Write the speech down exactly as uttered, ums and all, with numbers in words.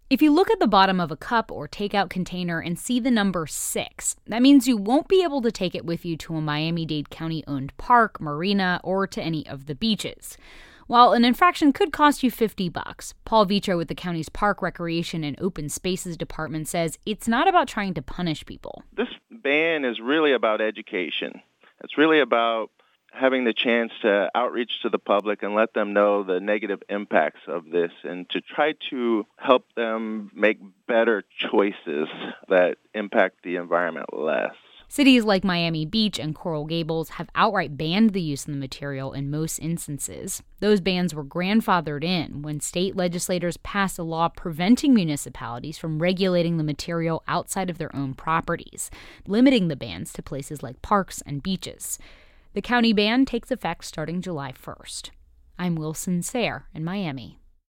If you look at the bottom of a cup or takeout container and see the number six, that means you won't be able to take it with you to a Miami-Dade County-owned park, marina, or to any of the beaches. While an infraction could cost you fifty bucks, Paul Vitro with the county's Park, Recreation, and Open Spaces Department says it's not about trying to punish people. This ban is really about education. It's really about having the chance to outreach to the public and let them know the negative impacts of this and to try to help them make better choices that impact the environment less. Cities like Miami Beach and Coral Gables have outright banned the use of the material in most instances. Those bans were grandfathered in when state legislators passed a law preventing municipalities from regulating the material outside of their own properties, limiting the bans to places like parks and beaches. The county ban takes effect starting July first. I'm Wilson Sayre in Miami.